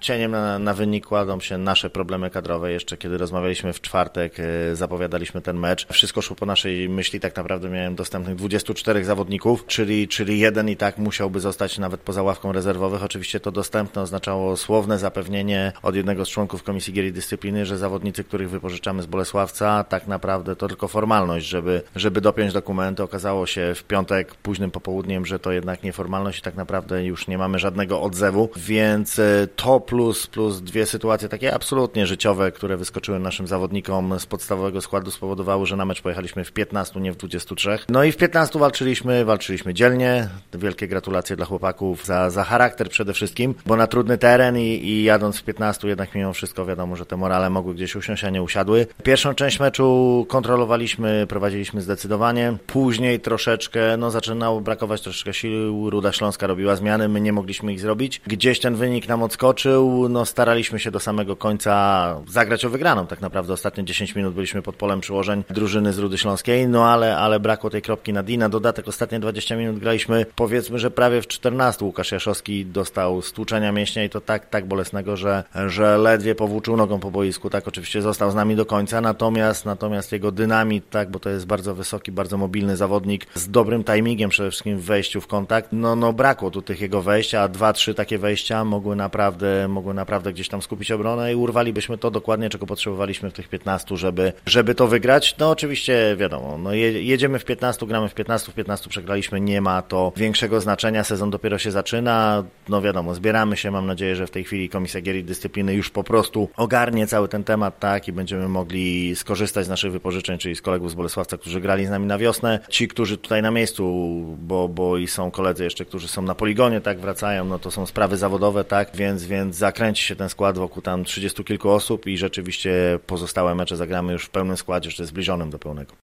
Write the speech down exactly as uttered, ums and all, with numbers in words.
Cieniem na, na wynik kładą się nasze problemy kadrowe. Jeszcze kiedy rozmawialiśmy w czwartek, e, zapowiadaliśmy ten mecz. Wszystko szło po naszej myśli. Tak naprawdę miałem dostępnych dwudziestu czterech zawodników, czyli, czyli jeden i tak musiałby zostać nawet poza ławką rezerwowych. Oczywiście to dostępne oznaczało słowne zapewnienie od jednego z członków Komisji Gier i Dyscypliny, że zawodnicy, których wypożyczamy z Bolesławca, tak naprawdę to tylko formalność, żeby, żeby dopiąć dokumenty. Okazało się w piątek późnym popołudniem, że to jednak nieformalność i tak naprawdę już nie mamy żadnego odzewu, więc to plus, plus dwie sytuacje takie absolutnie życiowe, które wyskoczyły naszym zawodnikom z podstawowego składu, spowodowały, że na mecz pojechaliśmy w piętnastu, nie w dwudziestu trzech. No i w piętnastu walczyliśmy, walczyliśmy dzielnie. Wielkie gratulacje dla chłopaków za, za charakter przede wszystkim, bo na trudny teren i, i jadąc w piętnastu jednak mimo wszystko wiadomo, że te morale mogły gdzieś usiąść, a nie usiadły. Pierwszą część meczu kontrolowaliśmy, prowadziliśmy zdecydowanie. Później troszeczkę, no zaczynało brakować troszeczkę sił. Ruda Śląska robiła zmiany, my nie mogliśmy ich zrobić. Gdzieś ten wynik nam odskoczył, no staraliśmy się do samego końca zagrać o wygraną. Tak naprawdę ostatnie dziesięć minut byliśmy pod polem przyłożeń drużyny z Rudy Śląskiej, no ale, ale brakło tej kropki na D. Na dodatek ostatnie dwadzieścia minut graliśmy, powiedzmy, że prawie w czternastu. Łukasz Jaszowski dostał stłuczenia mięśnia i to tak, tak bolesnego, że, że ledwie powłóczył nogą po boisku. Tak, oczywiście został z nami do końca, natomiast, natomiast jego dynamit, tak, bo to jest bardzo wysoki, bardzo mobilny zawodnik z dobrym timingiem przede wszystkim w wejściu w kontakt. No, no brakło tu tych jego wejść, a dwa, trzy takie wejścia mogły naprawdę, mogły naprawdę gdzieś tam skupić obronę i urwalibyśmy to dokładnie, czego potrzebowaliśmy w tych piętnastu, żeby, żeby to wygrać. No oczywiście wiadomo, no jedziemy w piętnastu, gramy w piętnastu, w piętnastu przegraliśmy, nie ma to większego znaczenia, sezon dopiero się zaczyna, no wiadomo, zbieramy się, mam nadzieję, że w tej chwili Komisja Gier i Dyscypliny już po prostu ogarnie cały ten temat, tak, i będziemy mogli skorzystać z naszych wypożyczeń, czyli z kolegów z Bolesławca, którzy grali z nami na wiosnę, ci, którzy tutaj na miejscu, bo, bo i są koledzy jeszcze, którzy są na poligonie, tak, wracają, no to są sprawy zawodowe, tak, więc, więc zakręci się ten skład wokół tam trzydziestu kilku osób i rzeczywiście pozostałe mecze zagramy już w pełnym składzie, jeszcze zbliżonym do pełnego.